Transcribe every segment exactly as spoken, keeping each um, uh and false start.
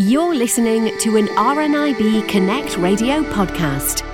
You're listening to an R N I B Connect radio podcast.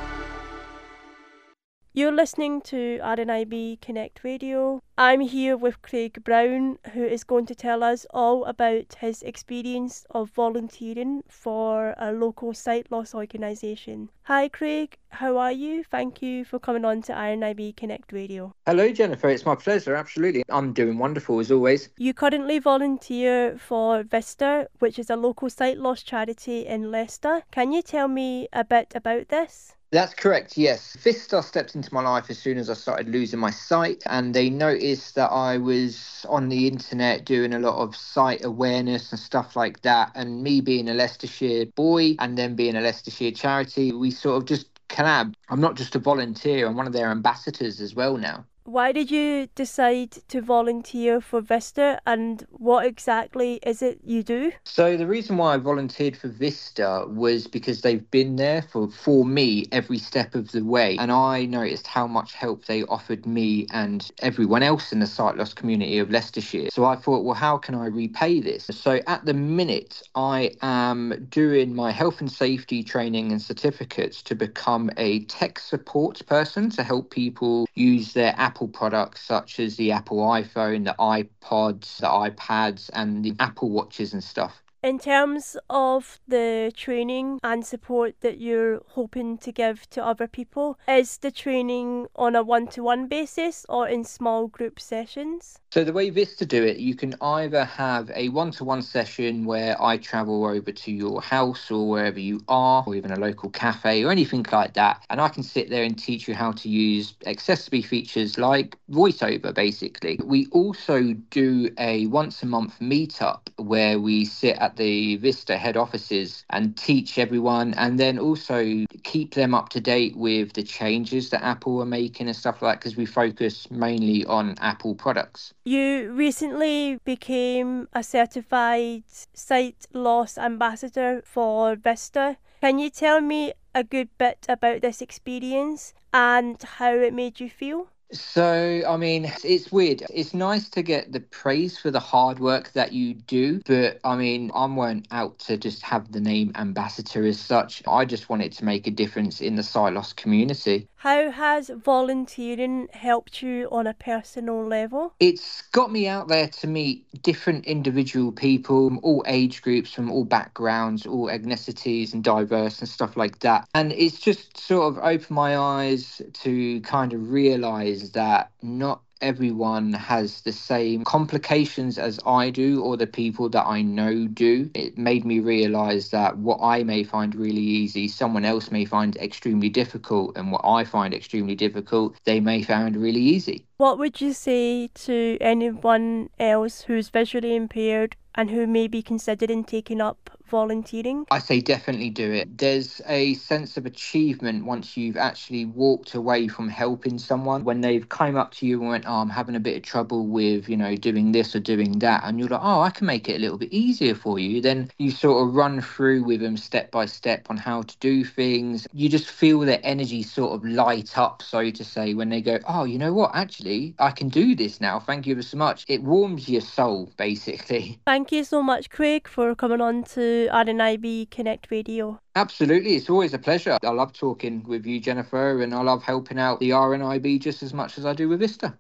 You're listening to R N I B Connect Radio. I'm here with Craig Brown, who is going to tell us all about his experience of volunteering for a local sight loss organisation. Hi Craig, how are you? Thank you for coming on to R N I B Connect Radio. Hello Jennifer, it's my pleasure, absolutely. I'm doing wonderful as always. You currently volunteer for Vista, which is a local sight loss charity in Leicester. Can you tell me a bit about this? That's correct, yes. Vista stepped into my life as soon as I started losing my sight, and they noticed that I was on the internet doing a lot of sight awareness and stuff like that. And me being a Leicestershire boy and then being a Leicestershire charity, we sort of just collabed. I'm not just a volunteer, I'm one of their ambassadors as well now. Why did you decide to volunteer for Vista, and what exactly is it you do? So the reason why I volunteered for Vista was because they've been there for, for me every step of the way, and I noticed how much help they offered me and everyone else in the sight loss community of Leicestershire. So I thought, well, how can I repay this? So at the minute, I am doing my health and safety training and certificates to become a tech support person to help people use their app Apple products such as the Apple iPhone, the iPods, the iPads and the Apple Watches and stuff. In terms of the training and support that you're hoping to give to other people, is the training on a one-to-one basis or in small group sessions? So the way Vista do it, you can either have a one-to-one session where I travel over to your house or wherever you are, or even a local cafe or anything like that, and I can sit there and teach you how to use accessibility features like VoiceOver, basically. We also do a once-a-month meetup where we sit at the Vista head offices and teach everyone, and then also keep them up to date with the changes that Apple are making and stuff like that, because we focus mainly on Apple products. You recently became a certified sight loss ambassador for Vista. Can you tell me a good bit about this experience and how it made you feel? So, I mean, it's weird. It's nice to get the praise for the hard work that you do, but I mean, I weren't out to just have the name ambassador as such. I just wanted to make a difference in the sight loss community. How has volunteering helped you on a personal level? It's got me out there to meet different individual people from all age groups, from all backgrounds, all ethnicities and diverse and stuff like that. And it's just sort of opened my eyes to kind of realise that not everyone has the same complications as I do or the people that I know do. It made me realise that what I may find really easy, someone else may find extremely difficult, and what I find extremely difficult, they may find really easy. What would you say to anyone else who's visually impaired and who may be considering taking up volunteering? I say definitely do it. There's a sense of achievement once you've actually walked away from helping someone. When they've come up to you and went, oh, I'm having a bit of trouble with, you know, doing this or doing that, and you're like, oh, I can make it a little bit easier for you. Then you sort of run through with them step by step on how to do things. You just feel their energy sort of light up, so to say, when they go, oh, you know what, actually, I can do this now. Thank you so much. It warms your soul, basically. Thank you so much, Craig, for coming on to R N I B Connect Radio. Absolutely, it's always a pleasure. I love talking with you, Jennifer, and I love helping out the R N I B just as much as I do with Vista.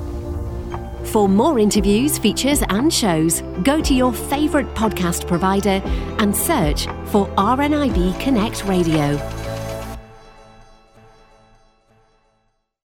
For more interviews, features and shows, go to your favourite podcast provider and search for R N I B Connect Radio.